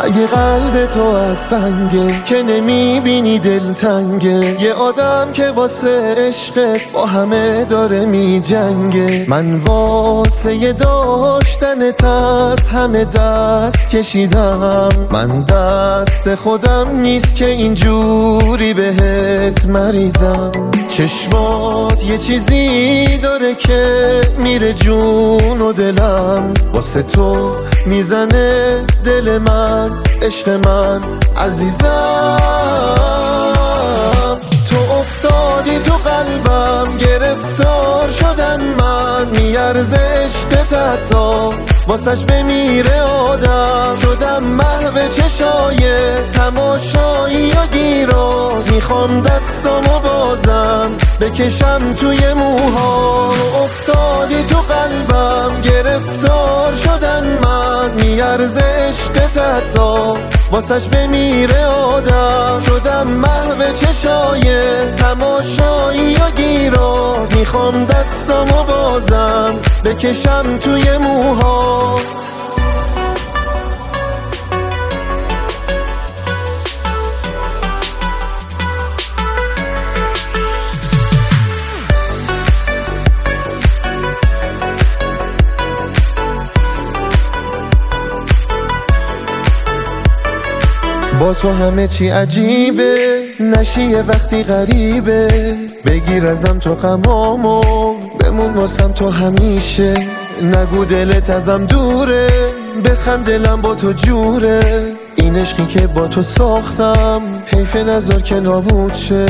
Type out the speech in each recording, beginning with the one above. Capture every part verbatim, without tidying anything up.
مگه قلب تو از سنگه که نمیبینی دلتنگه؟ یه آدم که واسه عشقت با همه داره میجنگه. من واسه داشتنت از همه دست کشیدم، من دست خودم نیست که اینجوری بهت مریضم. چشمات یه چیزی داره که میره جون و دلم، واسه تو میزنه دل من، عشق من عزیزم. تو افتادی تو قلبم، گرفتار شدم من، میارزه عشقت حتی واسش بمیره آدم. شدم محو چشای تماشایی و گیراز، میخوام دستامو بازم بکشم توی موها. افتادی تو قلبم، گرفتار شدم من، میارزه عشقت حتی واسش بمیره آدم. شدم محو چشای تماشایی و گیراز، میخوام دستامو بازم بکشم توی موهات. با تو همه چی عجیبه، نشی یه وقتی غریبه. بگیر ازم تو غمامو، بمون واسم تو همیشه. نگو دلت ازم دوره، بخند دلم با تو جوره. این عشقی که با تو ساختم، حیف نذار که نابود شه.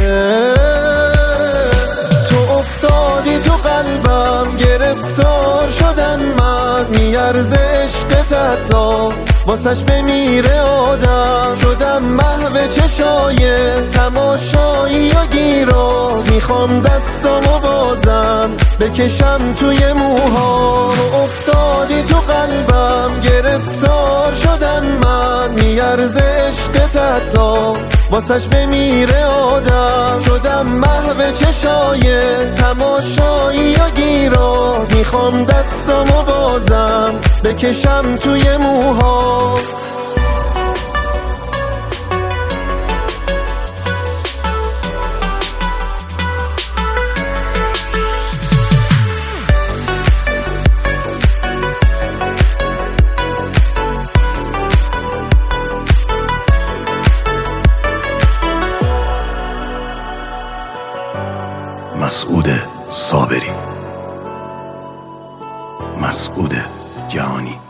تو افتادی تو قلبم، گرفتار شدم من، میارزه عشقت حتی واسش بمیره آدم. شدم محو چشای تماشایی و گیراز، میخوام دستامو بازم بکشم توی موها. افتادی تو قلبم، گرفتار شدم من، میارزه عشقت حتی واسش بمیره آدم. شدم محو چشای تماشایی و گیراز، میخوام دستامو بازم بکشم توی موهات. مسعود صابری، مسعود جهانی.